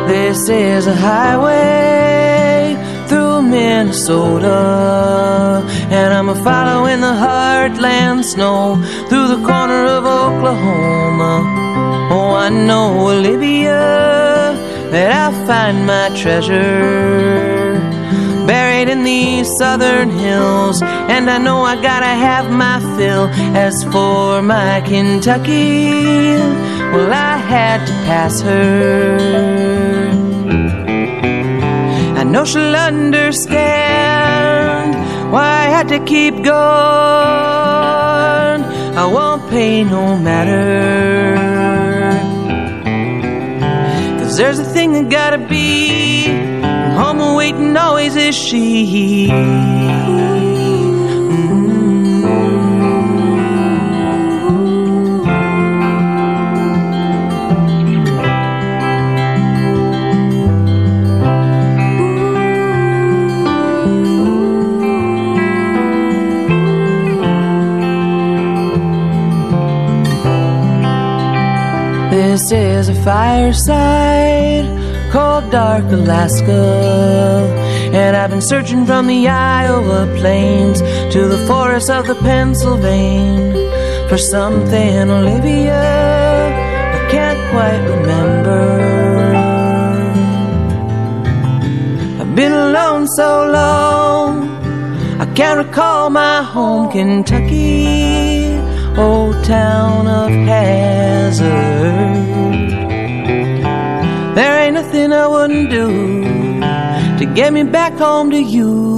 This is a highway through Minnesota, and I'm a-following the heartland snow through the corner of Oklahoma. Oh, I know, Olivia, that I'll find my treasure buried in these southern hills, and I know I gotta have my fill. As for my Kentucky, well, I had to pass her. I know she'll understand why I had to keep going. I won't pay no matter, 'cause there's a thing that gotta be, and home awaiting always is she. This is a fireside, cold, dark Alaska, and I've been searching from the Iowa plains to the forests of the Pennsylvania for something, Olivia, I can't quite remember. I've been alone so long, I can't recall my home, Kentucky, old town of Hazard. There ain't nothing I wouldn't do to get me back home to you.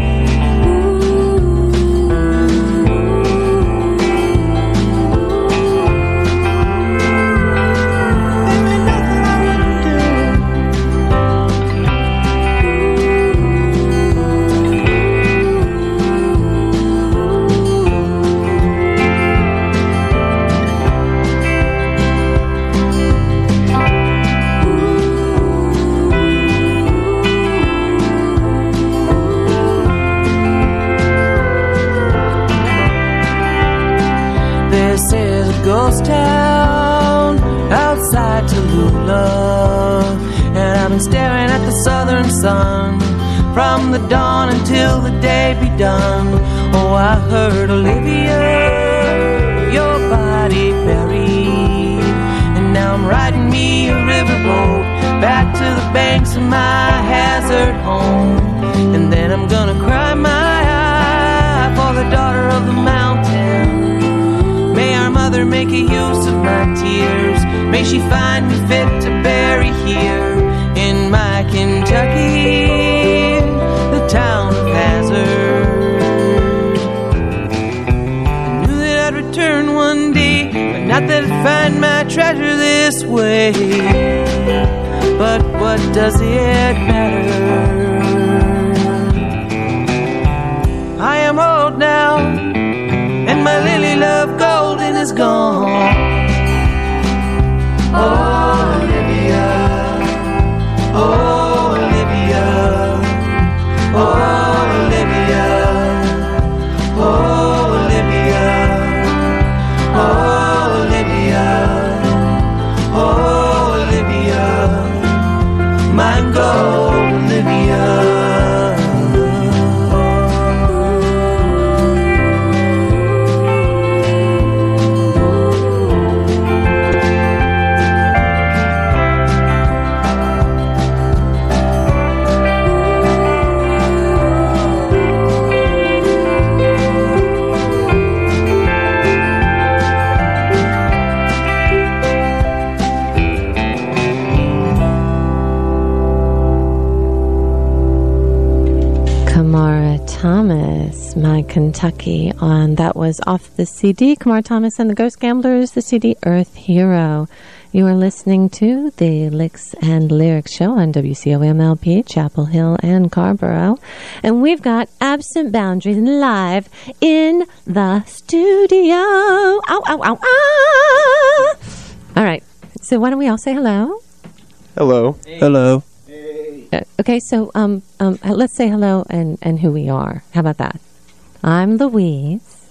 Ghost town outside Tallulah, and I've been staring at the southern sun from the dawn until the day be done. Oh, I heard, Olivia, your body buried, and now I'm riding me a riverboat back to the banks of my Hazard home. And then I'm gonna cry my eye for the daughter of the mountain. May our mother make a use of my tears. May she find me fit to bury here in my Kentucky, the town of Hazard. I knew that I'd return one day, but not that I'd find my treasure this way. But what does it matter? I am old now, and my lily love golden is gone. Oh, Olivia, oh, Olivia, oh, Olivia, oh, Olivia, oh, Olivia, oh, Olivia, my gold Olivia. Thomas, my Kentucky, on that was off the CD, Kamar Thomas and the Ghost Gamblers, the CD Earth Hero. You are listening to the Licks and Lyrics show on WCOMLP, Chapel Hill and Carrboro. And we've got Absent Boundaries live in the studio. Ow, ow, ow, ah! All right. So why don't we all say hello? Hello. Hey. Hello. Okay, so let's say hello and who we are. How about that? I'm Louise.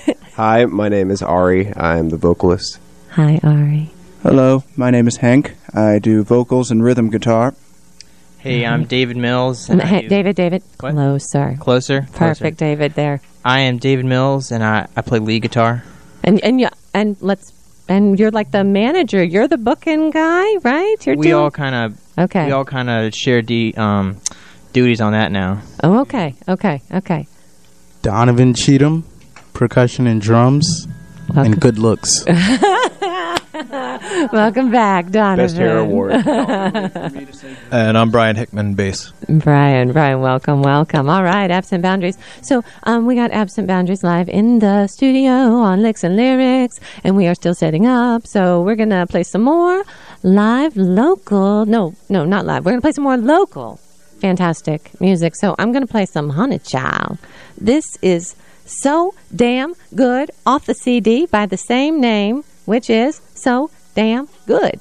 Hi, my name is Ari. I'm the vocalist. Hi, Ari. Hello, my name is Hank. I do vocals and rhythm guitar. Hey, I'm David Mills. And hey, David, what? Closer. Closer? Perfect, David, there. I am David Mills, and I play lead guitar. And you're like the manager. You're the booking guy, right? We all kind of share duties on that now. Oh, okay. Donovan Cheatham, percussion and drums, and good looks. Welcome back, Donovan. Best Hair Award. And I'm Brian Hickman, bass. Brian, welcome. All right, Absent Boundaries. So we got Absent Boundaries live in the studio on Licks and Lyrics, and we are still setting up. So we're going to play some more live local. No, not live. We're going to play some more local fantastic music. So I'm going to play some Honey Child. This is So Damn Good off the CD by the same name, which is So Damn Good.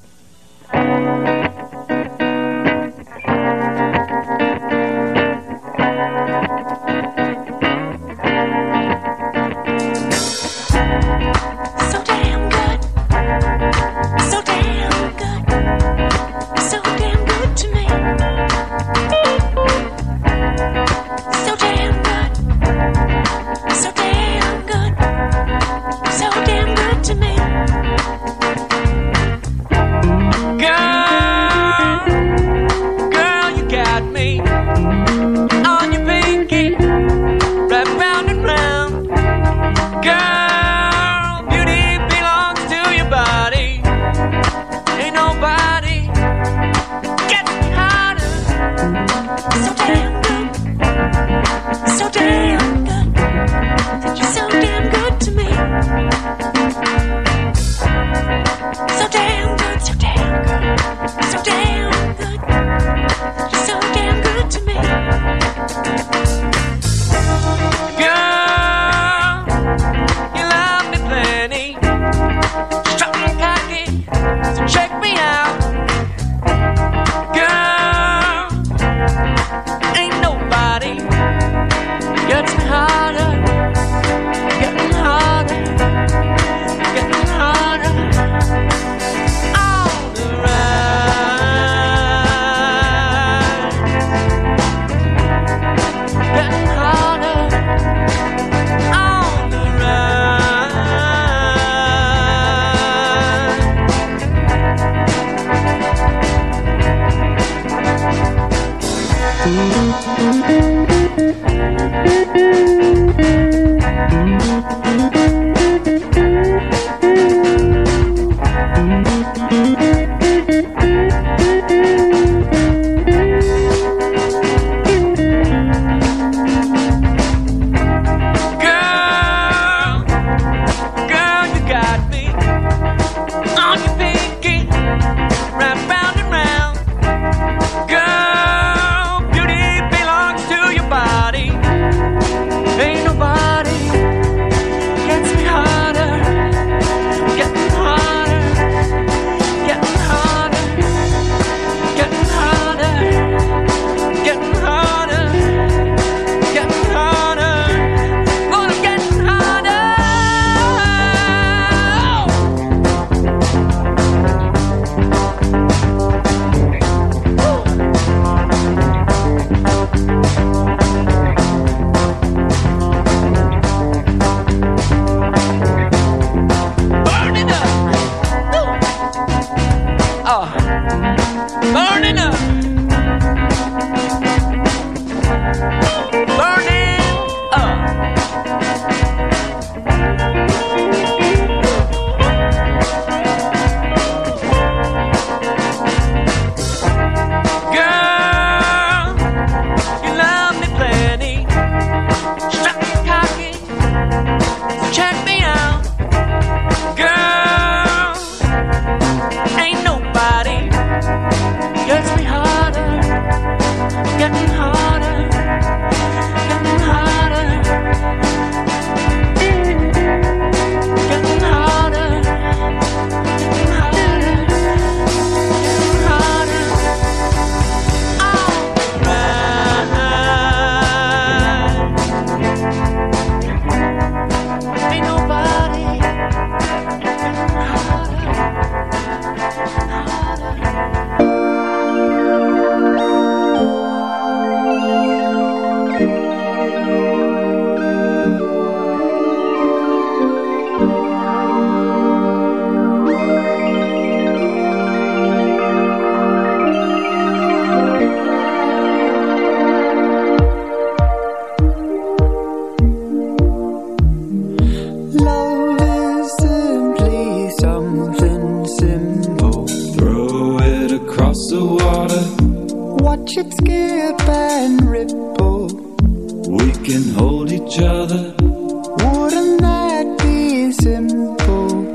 watch it skip and ripple. We can hold each other. Wouldn't that be simple?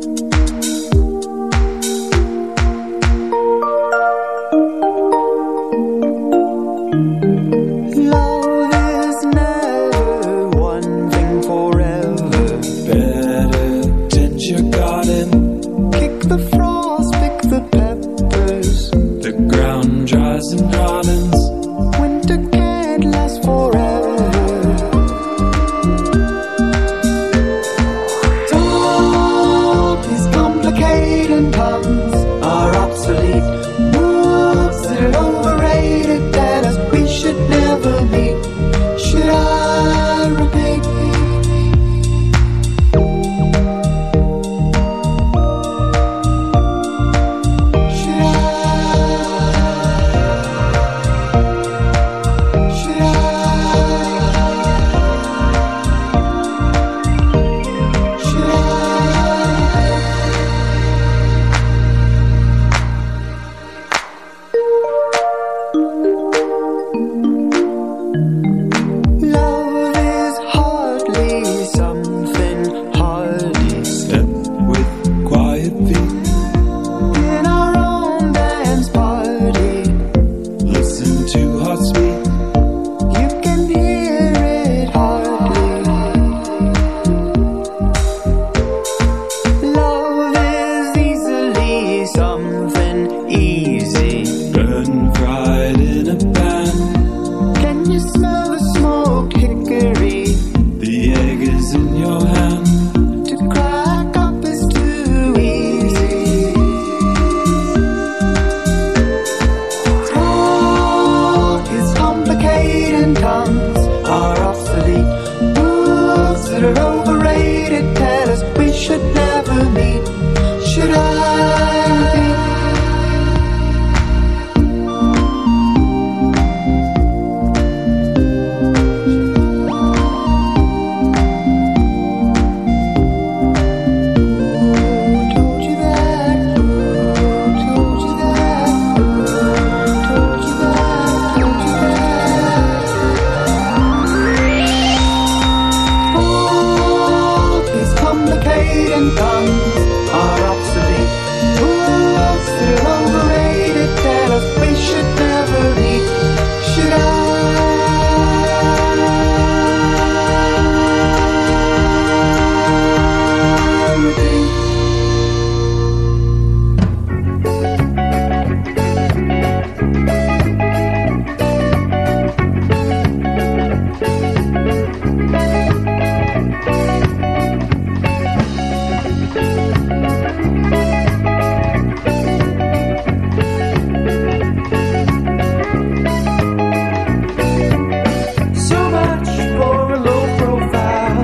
Love is never one thing forever. Better tend your garden. Kick the frost, pick the peppers. The ground dries and hardens. Winter can't last forever. Talk is complicated, tongues are obsolete. Moves that are overrated, that us we should never meet. Should I repeat? Love is hardly something hardy. Step with quiet feet in our own dance party. Listen to heartbeat. You can hear it hardly. Love is easily something easy. Burn fried in a pan. Can you smell the smoked hickory? The egg is in your hand. To crack up is too easy. Talk is complicated, tongues are obsolete. Moves that are overrated, tell us we should never meet. Should I repeat? Who told you that? Who told you that? Who told you that? Told you that? Talk is complicated, tongues are obsolete. Moves that are overrated, tell us we should never meet. Should I repeat? So much for a low profile.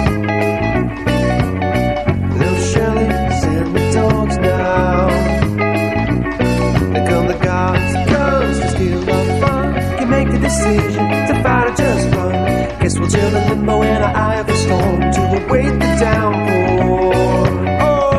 Little Shirley's and the dogs now. Here come the gods, guns to steal our fun. Can make the decision to fight or just run. Guess we'll chill in limbo in our eye of the storm to await the downpour. Oh,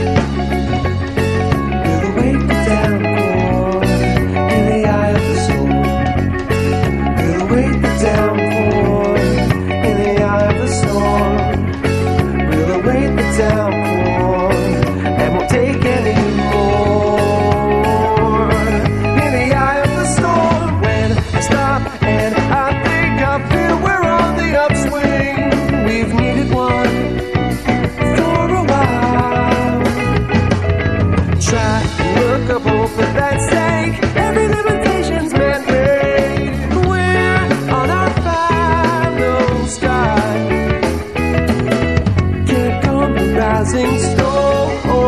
we'll await the downpour in the eye of the storm. We'll await the downpour in the eye of the storm. We'll await the downpour and won't take any more. In the eye of the storm, when I stop and I think I feel we're on the upswing. We've needed one for a while. Try and look up hope for that sake. Every limitation's man-made. We're on our final stride. Can't come the rising storm,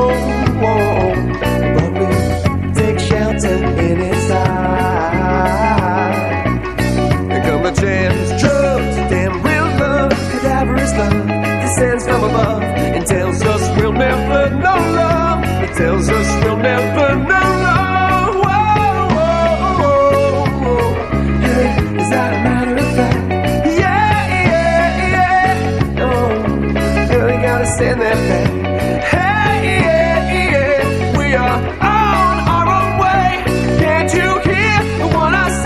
but we take shelter in its eye. Here come the jams, drugs, damn real love, cadaverous love, descends from above and tells us we'll never know love. It tells us we'll never know love. Whoa, whoa, whoa, whoa. Hey, is that a matter of fact? Yeah, yeah, yeah. Oh, really gotta stand that back. Hey, yeah, yeah. We are on our own way. Can't you hear what I say?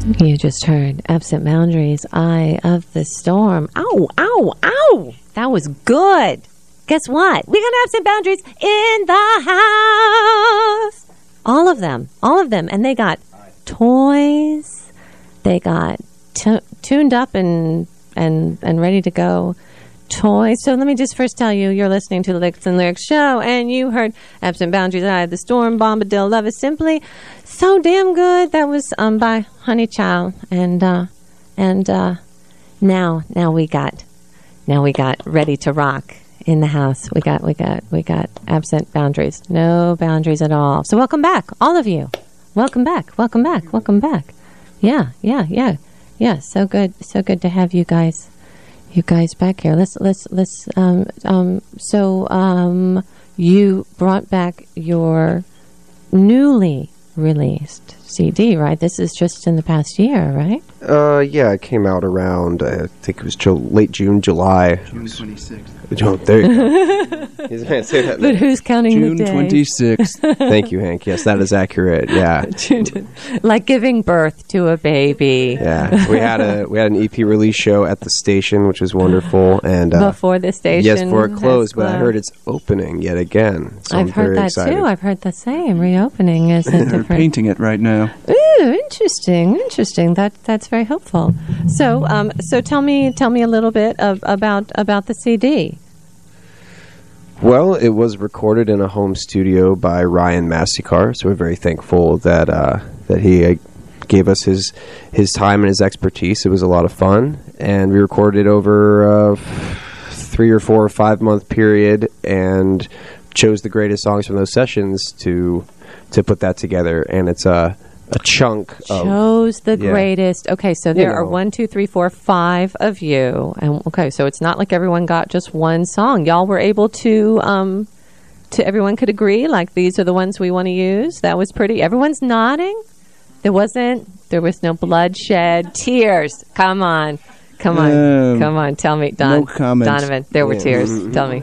You just heard Absent Boundaries, Eye of the Storm. Ow, ow, ow! That was good. Guess what? We got Absent Boundaries in the house. All of them. And they got toys. They got tuned up and ready to go toys. So let me just first tell you, you're listening to the Licks and Lyrics show, and you heard Absent Boundaries, Eye of the Storm, Bombadil, Love is Simply So Damn Good. That was by Honey Child. And now we got Ready to Rock in the house. We got Absent Boundaries. No boundaries at all. So welcome back, all of you. Welcome back. Yeah. So good to have you guys back here. You brought back your newly released CD, right? This is just in the past year, right? Yeah, it came out around, I think it was late June, July. June 26th. Oh, there you go. He's going to say that. But who's counting June the day? 26th. Thank you, Hank. Yes, that is accurate. Yeah. Like giving birth to a baby. Yeah. We had an EP release show at the station, which was wonderful. And before the station. Yes, before it closed, but I heard it's opening yet again. So I've heard that excited. too. I've heard the same. Reopening is a They're different. painting it right now. Ooh, interesting. That's very hopeful. So tell me a little bit about the CD. Well, it was recorded in a home studio by Ryan Massikar, so we're very thankful that he gave us his time and his expertise. It was a lot of fun, and we recorded it over 3 or 4 or 5 month period, and chose the greatest songs from those sessions to put that together. And it's a chunk of... Chose the greatest. Okay, so there are 1, 2, 3, 4, 5 of you. And okay, so it's not like everyone got just one song. Y'all were able to everyone could agree, like, these are the ones we want to use. That was pretty. Everyone's nodding. There was no bloodshed. Tears. Come on. Tell me, Don. No comments. Donovan, there were tears. Tell me.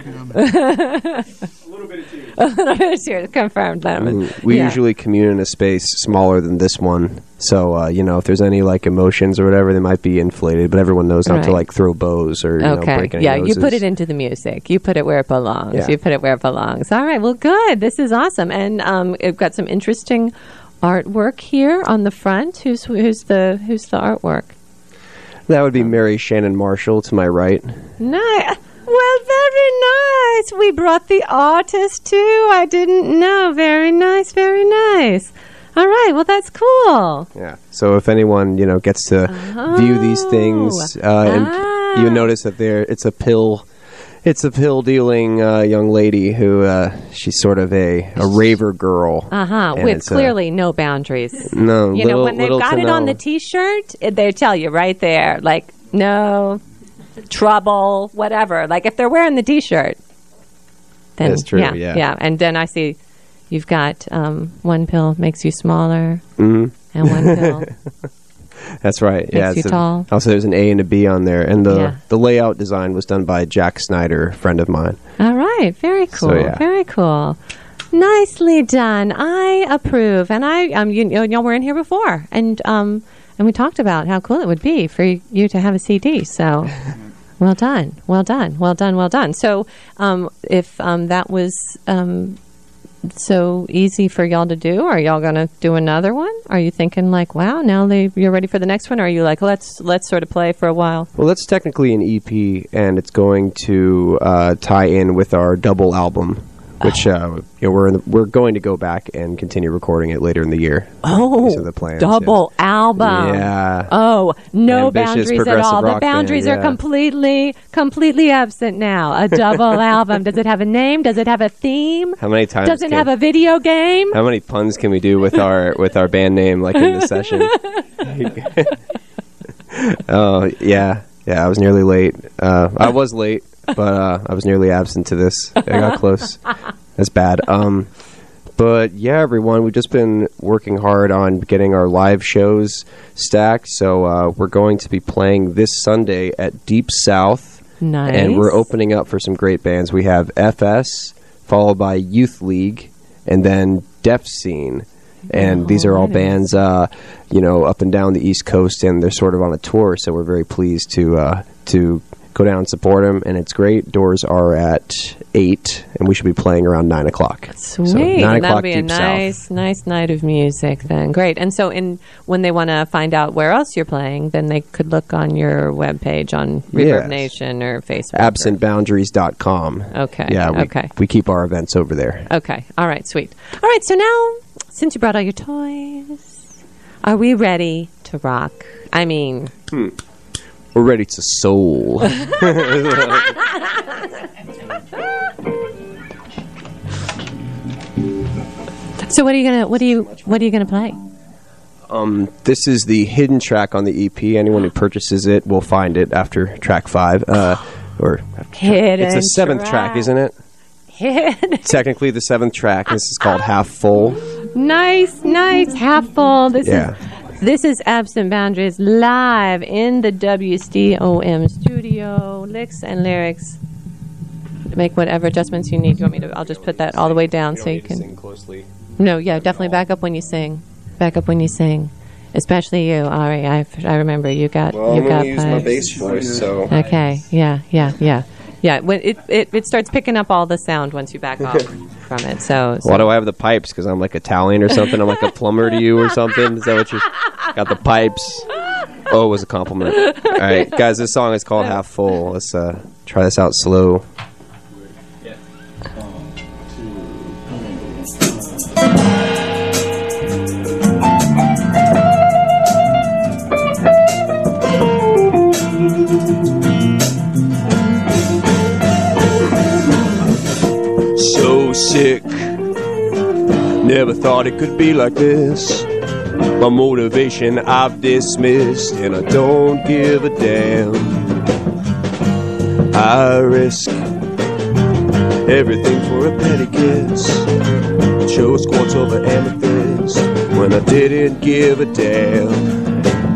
A little bit of tears. Confirmed, Donovan. We usually commune in a space smaller than this one. So, if there's any, emotions or whatever, they might be inflated, but everyone knows not to, throw bows or, break any noses. You put it into the music. You put it where it belongs. Yeah. You put it where it belongs. All right, well, good. This is awesome. And we've got some interesting artwork here on the front. Who's the artwork? That would be Mary Shannon Marshall to my right. Nice. Well, very nice. We brought the artist, too. I didn't know. Very nice, very nice. All right. Well, that's cool. Yeah. So if anyone, gets to view these things, and you notice that it's a pill dealing young lady who she's sort of a raver girl. With clearly no boundaries. No, when they've got it on the T-shirt, they tell you right there, no trouble, whatever. If they're wearing the T-shirt, then that's true. Yeah. And then I see you've got one pill makes you smaller, and one pill. That's right. Makes you tall. Also, there's an A and a B on there, and the layout design was done by Jack Snyder, a friend of mine. All right, very cool. So, very cool. Nicely done. I approve. And y'all were in here before, and we talked about how cool it would be for you to have a CD. So, well done. So, if that was so easy for y'all to do, are y'all going to do another one? Are you thinking wow, now you're ready for the next one? Or are you let's sort of play for a while? Well, that's technically an EP, and it's going to tie in with our double album, which we're going to go back and continue recording it later in the year. Oh, these are the plans, double album. Yeah. Oh, no Ambitious boundaries at all. The boundaries are completely absent now. A double album. Does it have a name? Does it have a theme? How many times? Does it have a video game? How many puns can we do with our band name, in the session? Oh yeah. I was nearly late. I was late, but I was nearly absent to this. I got close. That's bad. But yeah, everyone, we've just been working hard on getting our live shows stacked. So we're going to be playing this Sunday at Deep South. Nice. And we're opening up for some great bands. We have FS, followed by Youth League, and then Deaf Scene. And these are all bands, up and down the East Coast, and they're sort of on a tour. So we're very pleased to go down and support them, and it's great. Doors are at 8, and we should be playing around 9 o'clock. Sweet. So 9 and o'clock that'll be a Deep nice night of music then. Great. And so when they want to find out where else you're playing, then they could look on your webpage on Reverb Nation or Facebook. AbsentBoundaries.com. Okay. Yeah, we keep our events over there. Okay. All right, sweet. All right, so now, since you brought all your toys, are we ready to rock? I mean... We're ready to soul. So what are you gonna play? This is the hidden track on the EP. Anyone who purchases it will find it after track 5. Hidden. It's the 7th track, isn't it? Hidden. Technically the 7th track. This is called Half Full. Nice, Half Full. This is Absent Boundaries live in the WSTOM studio. Licks and lyrics. Make whatever adjustments you need. You want me to? I'll just put that all the way down so you can. Sing closely. No, yeah, definitely back up when you sing. Back up when you sing, especially you, Ari. I remember you got. Well, you I'm got gonna use my bass voice. So. Okay. Yeah. When it starts picking up all the sound once you back off from it. So why do I have the pipes? Because I'm like Italian or something. I'm like a plumber to you or something. Is that what you got? The pipes. Oh, it was a compliment. All right, guys. This song is called Half Full. Let's try this out slow. So sick, never thought it could be like this. My motivation I've dismissed, and I don't give a damn. I risk everything for a petty kiss. Chose quartz over amethyst when I didn't give a damn.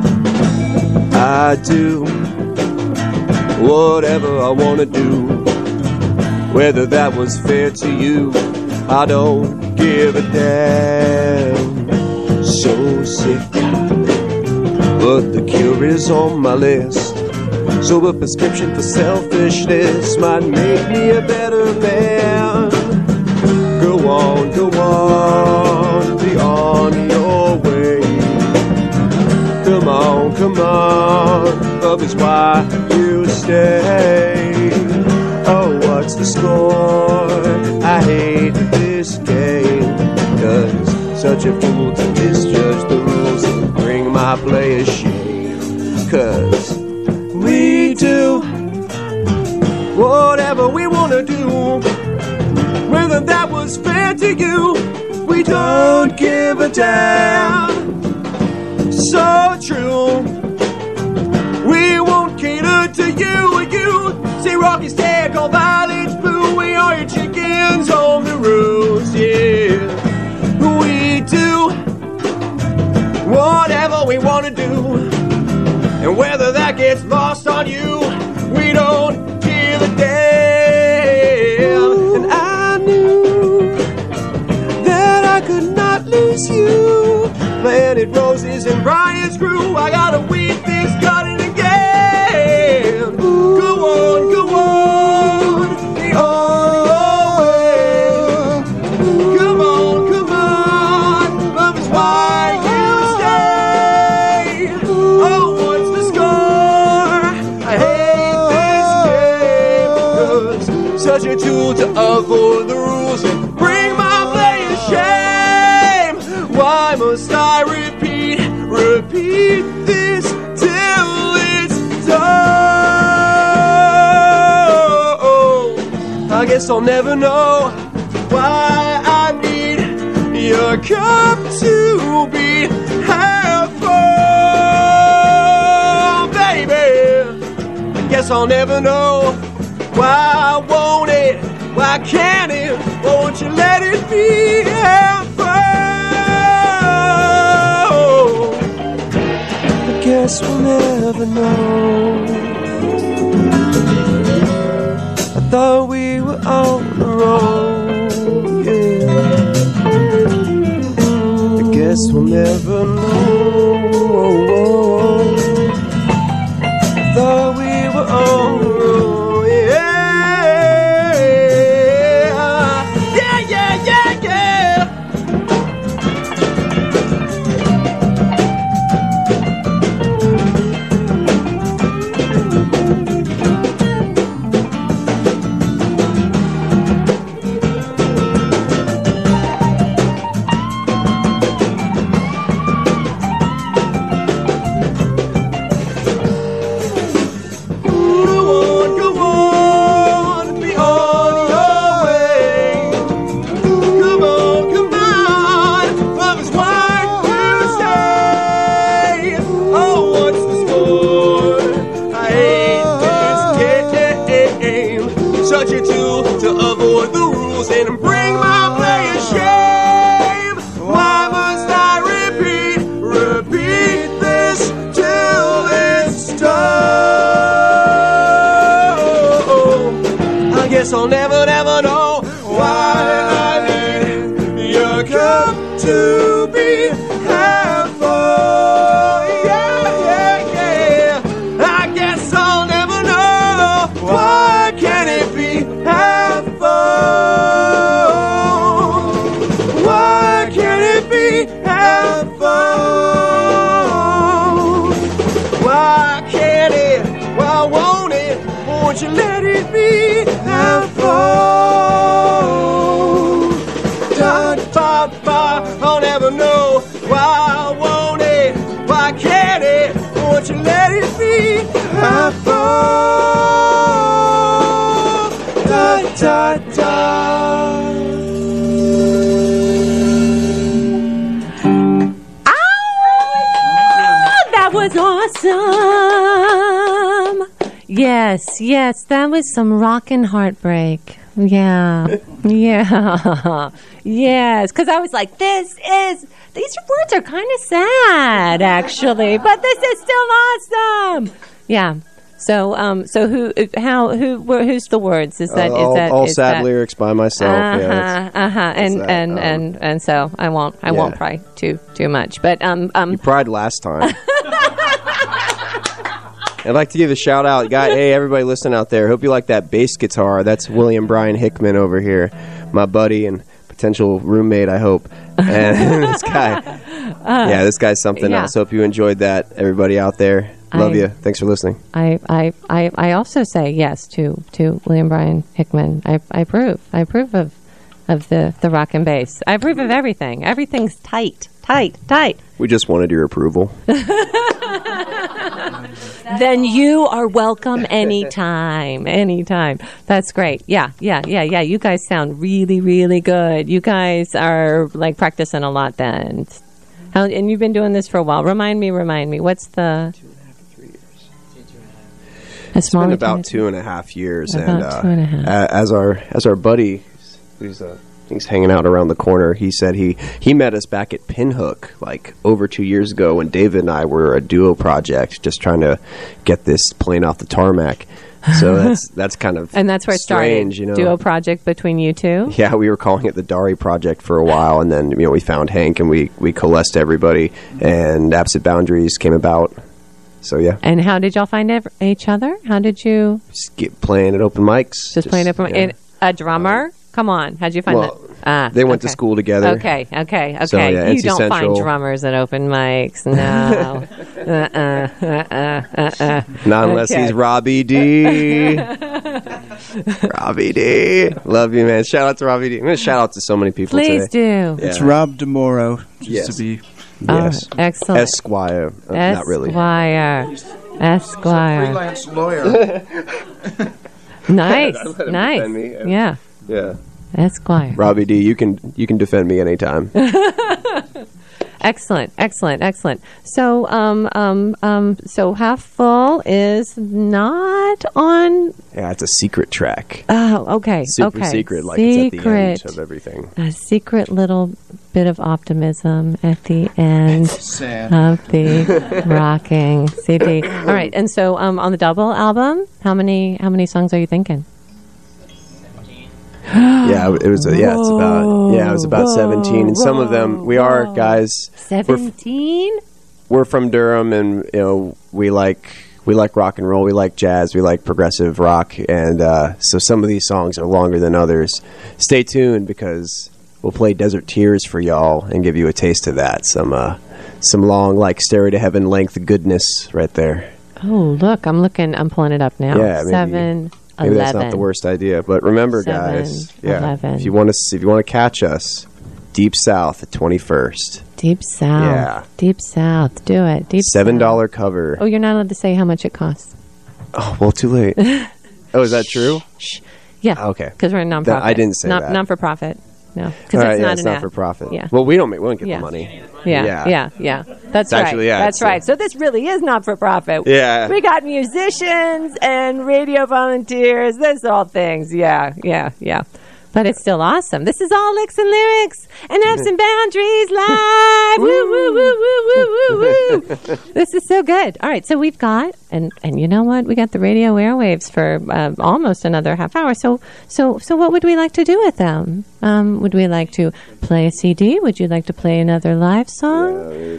I do whatever I wanna do. Whether that was fair to you, I don't give a damn. So sick, but the cure is on my list. So a prescription for selfishness might make me a better man. Go on, be on your way. Come on, love is why you stay. Oh, what's the score? I hate this game, 'cause such a fool to misjudge the rules and bring my players shame. 'Cause we do whatever we wanna do, whether that was fair to you, we don't give a damn. So true, we won't cater to you and you. Say Rocky's dead, call violence blue. We are your chickens on the roofs, yeah. We do whatever we want to do, and whether that gets lost on you, we don't give a damn. And I knew that I could not lose you. Planted roses and Brian's grew. I gotta weed this garden again. Go on, the old way. Come on, love is why you stay. Oh, what's the score? I hate this game, 'cause such a tool to avoid the rules and bring my players shame. Why must I repeat this till it's done? I guess I'll never know why I need your cup to be half full, baby. I guess I'll never know why I want it, why can't it, won't you let it be half full? I guess we'll never know. I thought we were on the road, yeah. I Guess we'll never know. Thought we were on the road. Yeah. I'll never know why I need your cup to be half full. Yeah. I guess I'll never know why can't it be half full? Why can't it be half full? Why can't it? Why won't it? Won't you let it be half full? I'll never know. Why won't it? Why can't it? Won't you let it be half full? That was awesome. Yes, that was some rockin' heartbreak. Yeah. Yes, because I was like, these words are kind of sad, actually, but this is still awesome. Yeah. So who's the words? Is that all sad lyrics by myself? And so I won't pry too much, but you pried last time. I'd like to give a shout out, hey, everybody listening out there. Hope you like that bass guitar. That's William Brian Hickman over here, my buddy and potential roommate, I hope. And this guy's something else. Hope you enjoyed that, everybody out there. Love you. Thanks for listening. I also say yes to William Brian Hickman. I approve. I approve of the rock and bass. I approve of everything. Everything's tight. We just wanted your approval. Then you are welcome anytime. That's great. Yeah. You guys sound really, really good. You guys are like practicing a lot then. And you've been doing this for a while. Remind me. What's the 2.5 to 3 years? It's been about 2.5 years. About 2.5. As our buddy, he's hanging out around the corner. He said he met us back at Pinhook like over 2 years ago when David and I were a duo project, just trying to get this plane off the tarmac. So that's kind of and that's where it strange, started. Duo project between you two. Yeah, we were calling it the Dari Project for a while, and then we found Hank and we coalesced everybody, and Absent Boundaries came about. So yeah. And how did y'all find each other? How did you just get playing at open mics? Just playing at open mics. And a drummer. Come on, how'd you find that? They went to school together. Okay. So, yeah, you don't Central. find drummers at open mics, no. Not unless he's Robbie D. Robbie D. Love you, man. Shout out to Robbie D. I'm going to shout out to so many people Please today. do. Yeah. It's Rob DeMoro, just to be... Yes. Excellent. Esquire. Not really. Esquire. Freelance lawyer. Nice. Yeah. Esquire. Robbie D, you can defend me anytime. Excellent. So, so Half Full is not on. Yeah, it's a secret track. Oh, okay. Super secret, like it's at the end of everything. A secret little bit of optimism at the end of the rocking CD. All right, and so on the double album, how many songs are you thinking? Yeah, it was. It was about 17, and some of them we are guys. 17. We're from Durham, and we like rock and roll, we like jazz, we like progressive rock, and so some of these songs are longer than others. Stay tuned because we'll play Desert Tears for y'all and give you a taste of that. Some long, like Stairway to Heaven length goodness right there. Oh, look, I'm pulling it up now. Yeah, maybe that's not the worst idea, but remember, 7, guys, 11. if you want to catch us, Deep South at 21st. Deep South. Yeah. Deep South. Do it. Deep $7 cover. Oh, you're not allowed to say how much it costs. Oh, well, too late. Oh, is that true? Shh. Yeah. Okay. Because we're a nonprofit. I didn't say that. Non-for-profit. No. Because it's not for profit. Yeah. Well, we don't get the money. Yeah. That's right. Actually, That's right. So this really is not for profit. Yeah. We got musicians and radio volunteers. This all things. Yeah. But it's still awesome. This is all Licks and Lyrics and Absent Boundaries live. Woo, woo, woo, woo, woo, woo, woo. This is so good. All right, so we've got, and you know what? We got the radio airwaves for almost another half hour. So what would we like to do with them? Would we like to play a CD? Would you like to play another live song?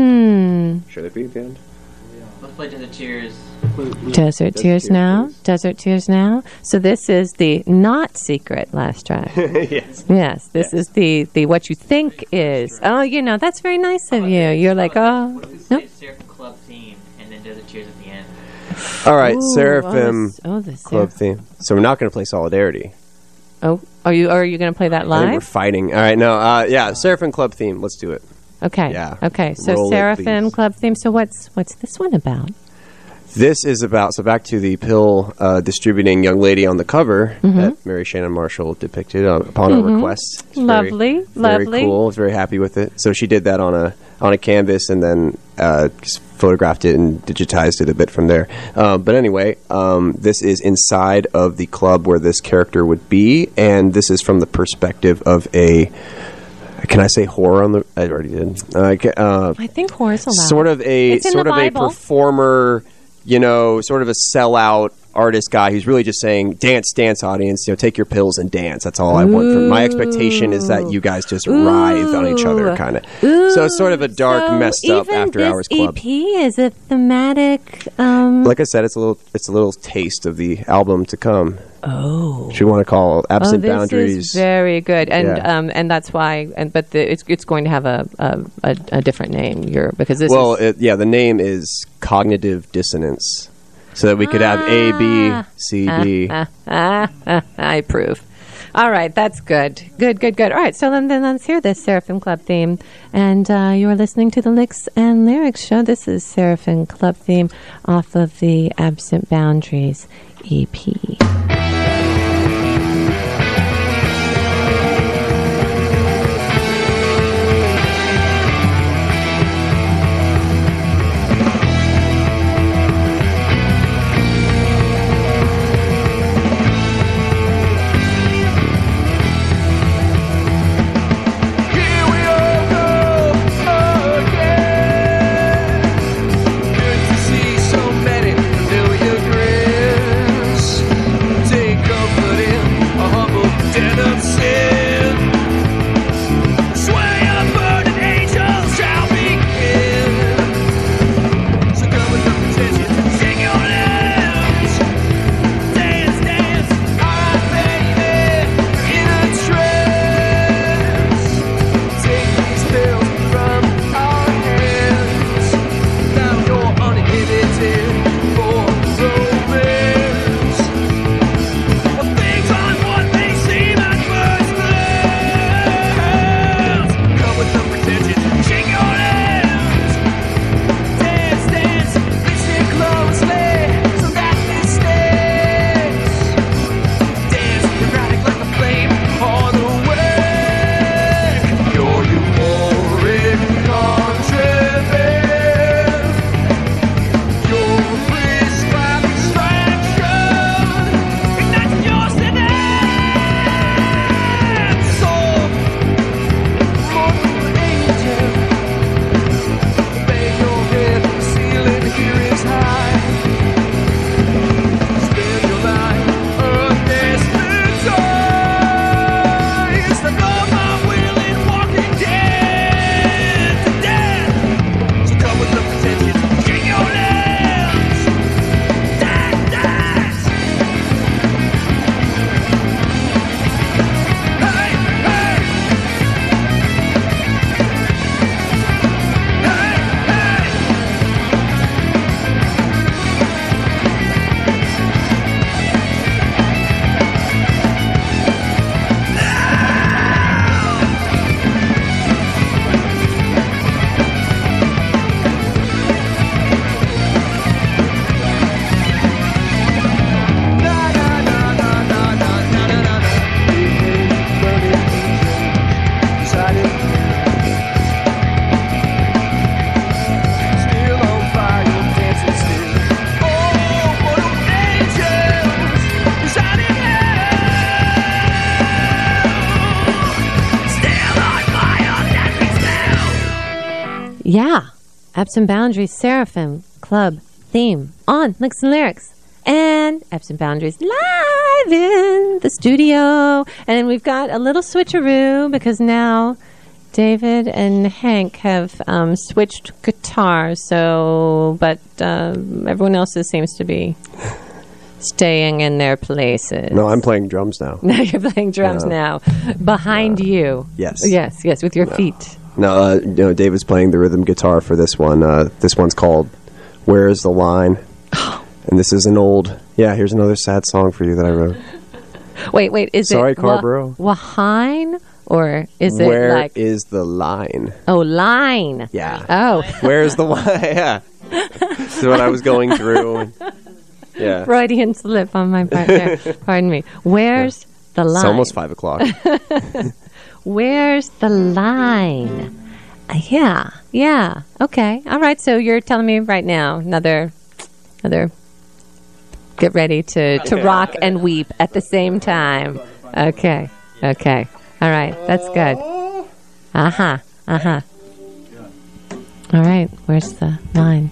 Should it be the end? Let's play Desert Tears. Desert Tears now. Desert Tears now. So this is the not secret last track. Yes. This is the what you think is. Oh, that's very nice of you. You're like, oh. No? Seraphim Club theme and then Desert Tears at the end. All right, Seraphim Club theme. So we're not going to play Solidarity. Oh, are you going to play that live? I think we're fighting. All right, no, Seraphim Club theme. Let's do it. Okay. Yeah. Okay. So Seraphim Club theme. So what's this one about? This is about, so back to the pill distributing young lady on the cover that Mary Shannon Marshall depicted upon our request. It's lovely. Very cool. I was very happy with it. So she did that on a canvas and then just photographed it and digitized it a bit from there. But anyway, this is inside of the club where this character would be, and this is from the perspective of a... Can I say horror on the... I already did. I think horror is allowed. Sort of a performer... sort of a sellout artist guy who's really just saying, dance, audience, take your pills and dance. That's all I want from my expectation is that you guys just writhe on each other, kind of. So it's sort of a dark, messed up after-hours club. EP is a thematic... Like I said, it's a little taste of the album to come. Oh, which we want to call Absent Boundaries. This is very good, and that's why. It's going to have a different name. The name is Cognitive Dissonance, so that we could have A, B, C, D. I approve. All right, that's good. Good. All right, so then let's hear this Seraphim Club theme. And you are listening to the Licks and Lyrics show. This is Seraphim Club theme off of the Absent Boundaries EP. So many familiar grins. Yeah. Absent Boundaries Seraphim Club theme on Licks and Lyrics. And Absent Boundaries live in the studio. And we've got a little switcheroo because now David and Hank have switched guitars. But everyone else seems to be staying in their places. No, I'm playing drums now. Now you're playing drums now. Behind you. Yes. Yes, with your feet. No, David's playing the rhythm guitar for this one. This one's called Where Is the Line? And this is an old... Yeah, here's another sad song for you that I wrote. Wait, is Sorry, it... Carborough. Wahine? Or is it Where like... Where is the line? Oh, line. Yeah. Oh. Where's the line? Yeah. This is what I was going through. Yeah. Freudian slip on my part there. Pardon me. Where's the line? It's almost 5 o'clock. Where's the line? Yeah. Okay. All right. So you're telling me right now, another get ready to rock and weep at the same time. Okay. All right. That's good. Uh-huh. All right. Where's the line?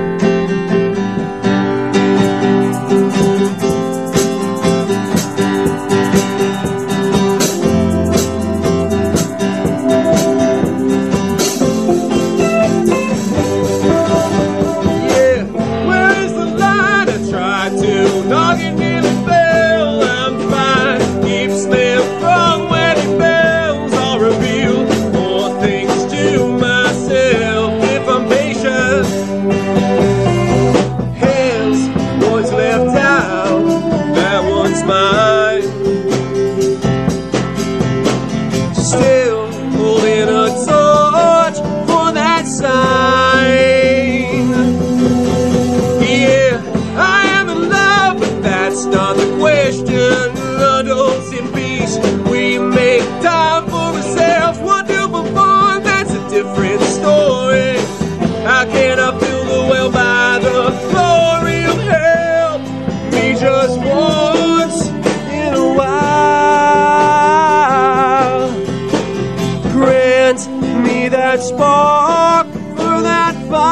Spark for that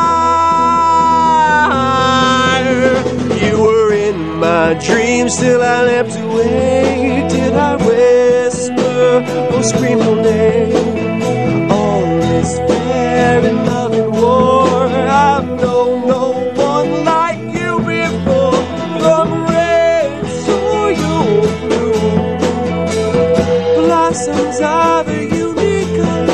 fire. You were in my dreams till I leapt away. Did I whisper or scream your name? All is fair in love and war. I've known no one like you before. From red to your blue, blossoms are the unique color.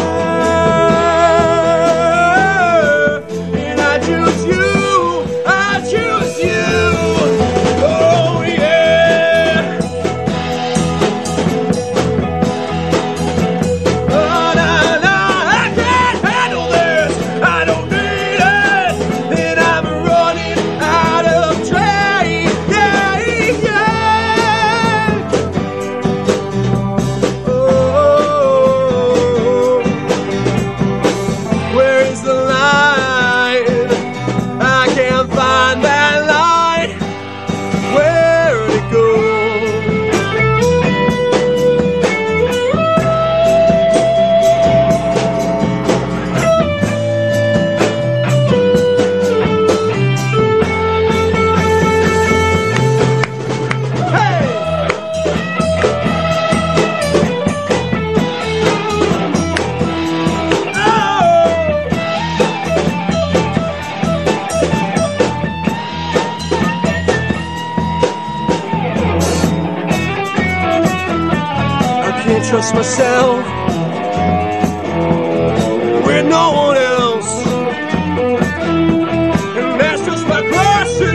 Trust myself with no one else, and that's just my cross to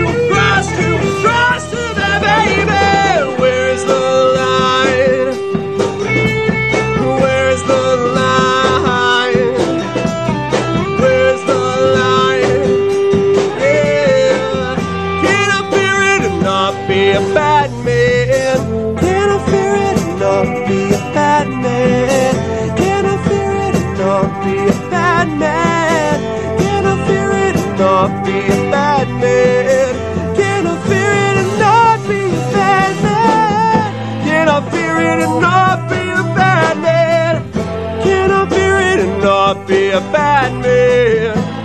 that baby. Where's the line? Where's the line? Where's the line? Yeah. Can I fear it and not be a bad man? Can I fear it and not be a bad man? Can I fear it and not be a bad man? Can I fear it and not be a bad man? Can I fear it and not be a bad man? Can I fear it and not be a bad man? Can I fear it and not be a bad man?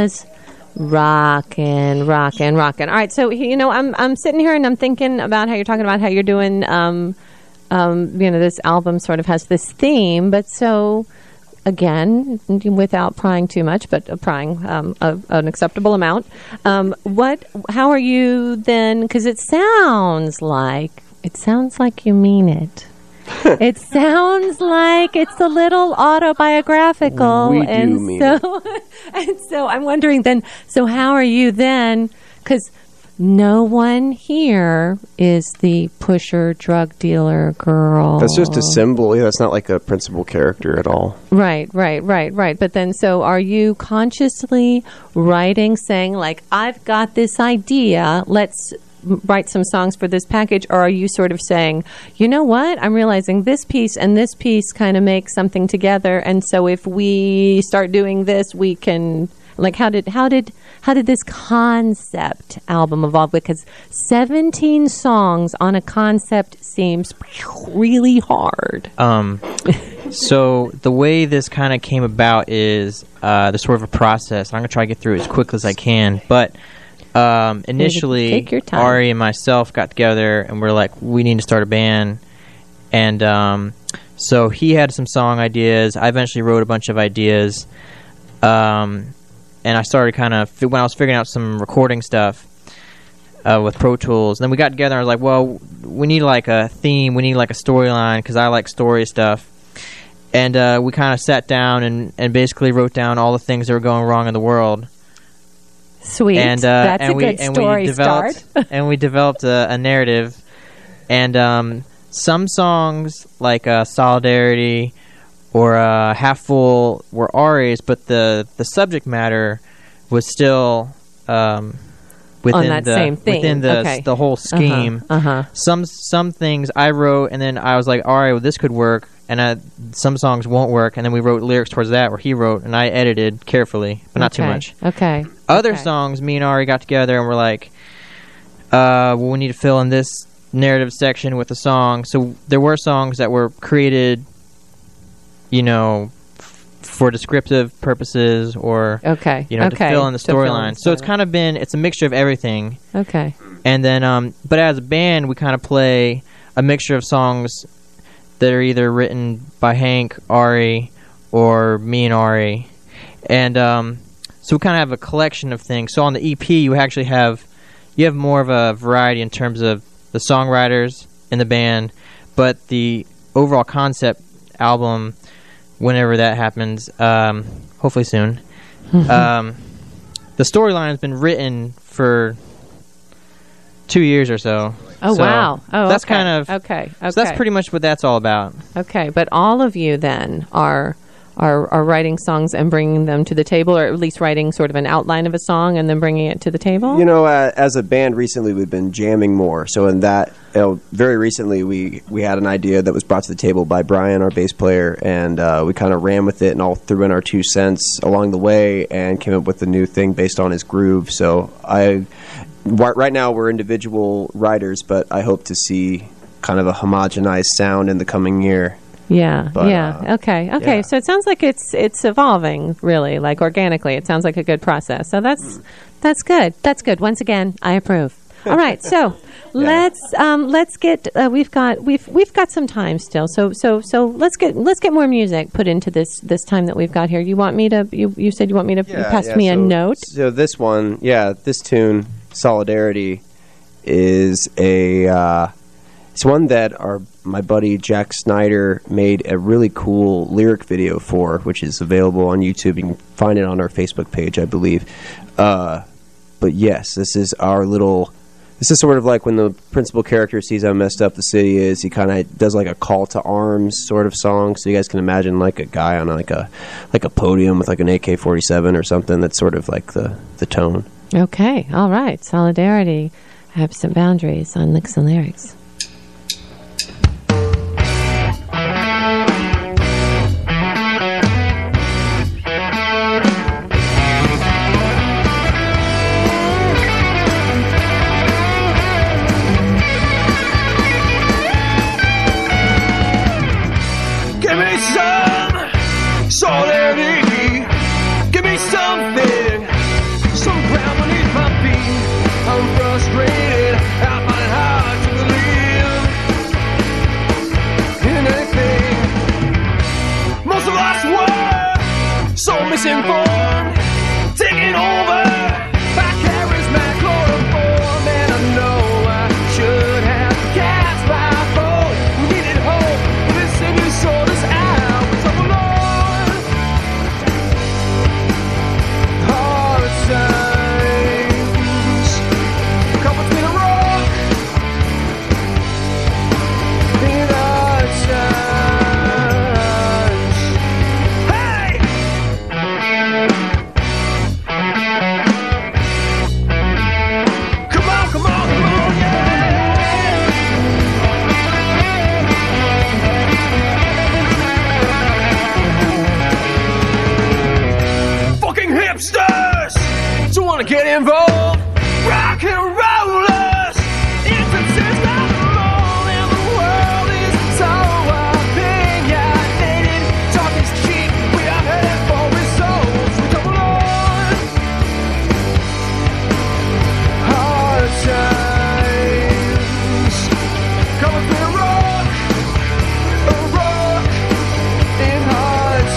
was rockin'. All right, so I'm sitting here and I'm thinking about how you're talking about how you're doing. This album sort of has this theme, but so again, without prying too much, but prying an acceptable amount. How are you then? Because it sounds like you mean it. It sounds like it's a little autobiographical. We do mean it. And so I'm wondering then, so how are you then? Because no one here is the pusher, drug dealer girl. That's just a symbol. Yeah, that's not like a principal character at all. Right. But then, so are you consciously writing, saying, like, I've got this idea, let's write some songs for this package, or are you sort of saying, you know what, I'm realizing this piece and this piece kind of make something together, and so if we start doing this, we can, like, how did this concept album evolve? Because 17 songs on a concept seems really hard. So the way this kind of came about is there's sort of a process. I'm going to try to get through it as quickly as I can, but initially, Ari and myself got together and we're like, we need to start a band. And so he had some song ideas. I eventually wrote a bunch of ideas. And I started when I was figuring out some recording stuff with Pro Tools. And then we got together and I was like, well, we need like a theme. We need like a storyline because I like story stuff. And we kind of sat down and basically wrote down all the things that were going wrong in the world. Sweet. That's a good story start. And we developed a narrative. And some songs, like Solidarity or Half Full, were Ari's, but the subject matter was still within that same thing. Within the whole scheme. Some things I wrote, and then I was like, all right, well, this could work. And some songs won't work, and then we wrote lyrics towards that where he wrote, and I edited carefully, but not too much. Okay. Other songs, me and Ari got together and we're like, well, we need to fill in this narrative section with a song. So there were songs that were created, for descriptive purposes or, to fill in the storyline. So it's a mixture of everything. Okay. And then, but as a band, we kind of play a mixture of songs that are either written by Hank, Ari, or me and Ari. And so we kind of have a collection of things. So on the EP, you actually have more of a variety in terms of the songwriters in the band, but the overall concept album, whenever that happens, hopefully soon, the storyline has been written for 2 years or so. Oh, so wow. Oh, that's okay. kind of... Okay. So that's pretty much what that's all about. Okay, but all of you then are writing songs and bringing them to the table, or at least writing sort of an outline of a song and then bringing it to the table? As a band recently, we've been jamming more. So in that, very recently, we had an idea that was brought to the table by Brian, our bass player, and we kind of ran with it and all threw in our 2 cents along the way and came up with a new thing based on his groove. So right now we're individual writers, but I hope to see kind of a homogenized sound in the coming year. Yeah, Okay. Yeah. So it sounds like it's evolving, really, like organically. It sounds like a good process. So that's good. That's good. Once again, I approve. All right, so let's get we've got some time still. So let's get more music put into this time that we've got here. You want me to? You said you want me to pass me a note. So this one, this tune, Solidarity, is it's one that my buddy Jack Snyder made a really cool lyric video for, which is available on YouTube. You can find it on our Facebook page, I believe. But yes, this is sort of like when the principal character sees how messed up the city is. He kind of does like a call to arms sort of song. So you guys can imagine like a guy on like a podium with like an AK-47 or something. That's sort of like the tone. Okay, all right. Solidarity, Absent Boundaries on Licks and Lyrics. Give me some solidarity. Give me something misinformed, taking over by charismatic chloroform. And I know I should have cast my vote. We needed hope, but instead you sold us out. With trouble on hard times, caught between a rock and hard times. Hey! Come on, come on, come on, yeah! Fucking hipsters don't wanna get involved. Rock and rollers, instances of the mall, and the world is so opinionated. Talk is cheap, we are headed for results. We double on hard times. Coming through a rock in hard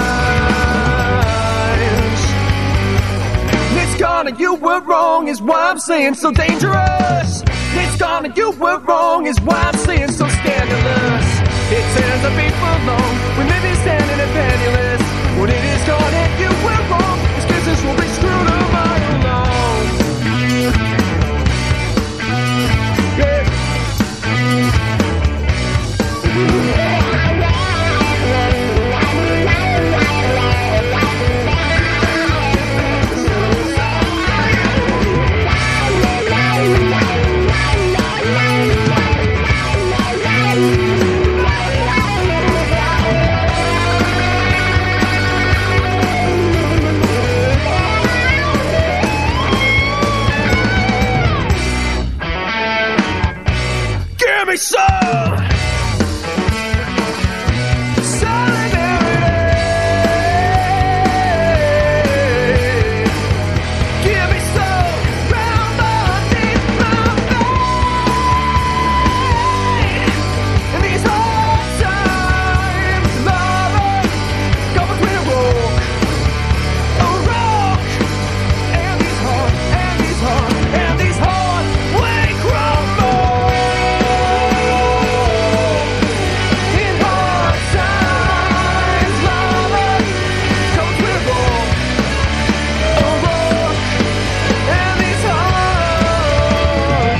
times. It's gonna, you were wrong, is why I'm saying so dangerous. It's gonna, you were wrong, is why I'm saying so scandalous. It turns the people alone, we may be standing and penniless. When it is gonna, you were wrong, this business will be screwed a mile long. Yeah. Give me some solidarity. Give me some round underneath my feet. In these hard times, lover, go between a rock and these hard way crumble. In hard times, lover, go between a rock and these hard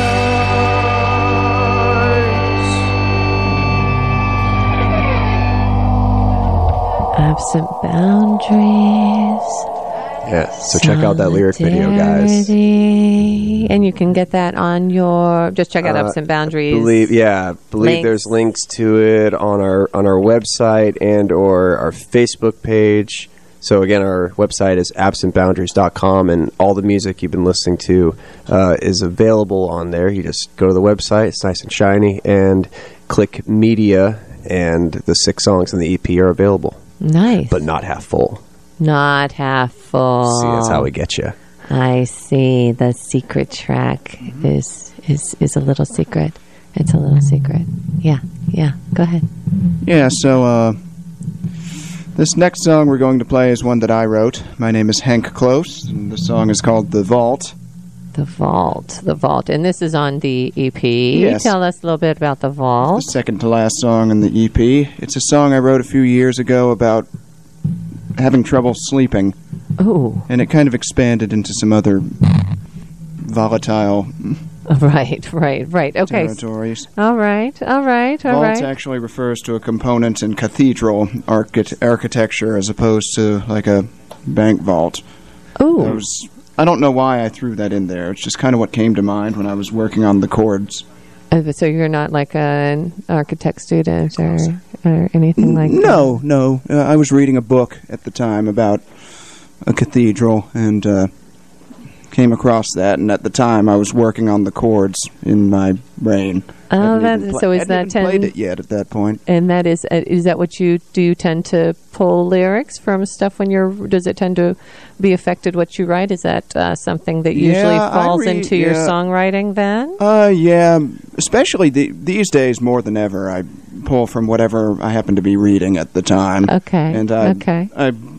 times. Absent boundaries. Yeah, so check out that lyric video, guys. Solidarity. And you can get that on your. Just check out Absent Boundaries. Believe Links. there's links to it on our website and or our Facebook page. So again, our website is absentboundaries.com, and all the music you've been listening to is available on there. You just go to the website; it's nice and shiny, and click media, and the 6 songs in the EP are available. Nice, but not half full. Not half full. See, that's how we get you. I see. The secret track is a little secret. It's a little secret. Yeah. Go ahead. Yeah, so this next song we're going to play is one that I wrote. My name is Hank Close, and the song is called The Vault. The Vault. And this is on the EP. Yes. Tell us a little bit about The Vault. The second to last song in the EP. It's a song I wrote a few years ago about having trouble sleeping. Ooh. And it kind of expanded into some other volatile Right. Okay. territories. All right. Vault actually refers to a component in cathedral architecture as opposed to like a bank vault. Ooh. I don't know why I threw that in there. It's just kind of what came to mind when I was working on the chords. So you're not like an architect student or anything like that? No. I was reading a book at the time about a cathedral and came across that, and at the time I was working on the chords in my brain. Oh, so is that I hadn't played it yet at that point. And that is that what you do? You tend to pull lyrics from stuff when you're? Does it tend to be affected what you write? Is that something that usually falls into your songwriting then? Yeah, especially these days more than ever. I pull from whatever I happen to be reading at the time. Okay. And I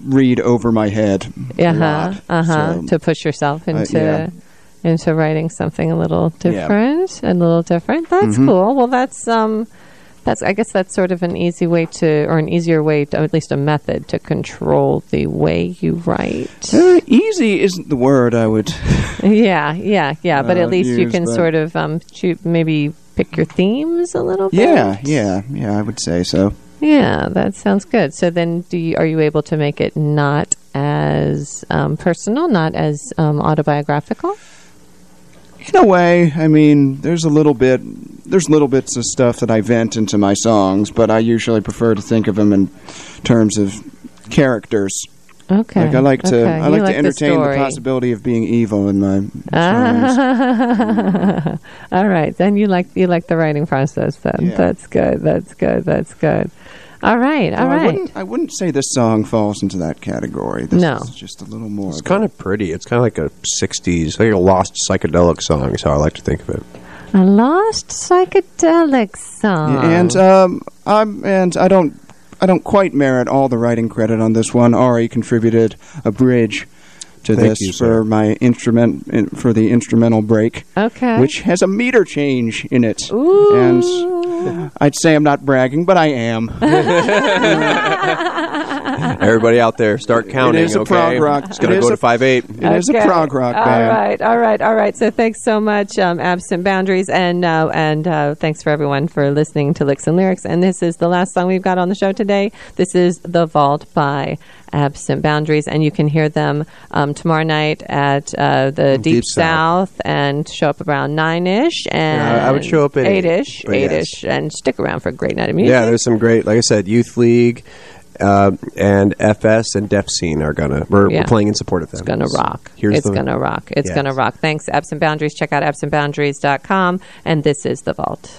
read over my head. To push yourself into writing something a little different. That's cool. Well, that's I guess that's sort of an easy way to, or an easier way to, or at least a method to control the way you write. Easy isn't the word I would. Yeah. But at least you can sort of maybe pick your themes a little bit. Yeah. I would say so. Yeah, that sounds good. So then, are you able to make it not as personal, not as autobiographical? In a way, I mean, there's little bits of stuff that I vent into my songs, but I usually prefer to think of them in terms of characters. Okay. Like I like to entertain the possibility of being evil in my songs. All right, then you like the writing process. Then That's good. All right. I wouldn't say this song falls into that category. This is just a little more. It's kind of pretty. It's kind of like a 60s, like a lost psychedelic song is how I like to think of it. A lost psychedelic song. And I don't quite merit all the writing credit on this one. Ari contributed a bridge to this for my for the instrumental break. Okay. Which has a meter change in it. Ooh. And I'd say I'm not bragging, but I am. Everybody out there, start counting. It is a prog rock. It's going to go to 5/8. It is a prog rock band. All right. So thanks so much, Absent Boundaries, and thanks for everyone for listening to Licks and Lyrics. And this is the last song we've got on the show today. This is The Vault by Absent Boundaries, and you can hear them tomorrow night at the Deep South, and show up around 9-ish, and I would show up at 8-ish, and stick around for a great night of music. Yeah, there's some great, like I said, Youth League and FS and Def Scene are we're playing in support of them. It's gonna rock. It's gonna rock. Thanks, Absent Boundaries. Check out absentboundaries.com, and this is The Vault.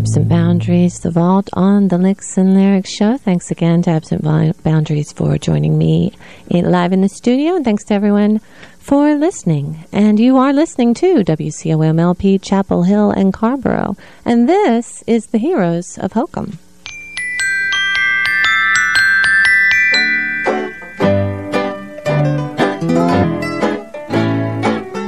Absent Boundaries, The Vault on the Licks and Lyrics show. Thanks again to Absent Boundaries for joining me live in the studio, and thanks to everyone for listening. And you are listening to WCOM LP, Chapel Hill and Carrboro. And this is the Heroes of Hokum.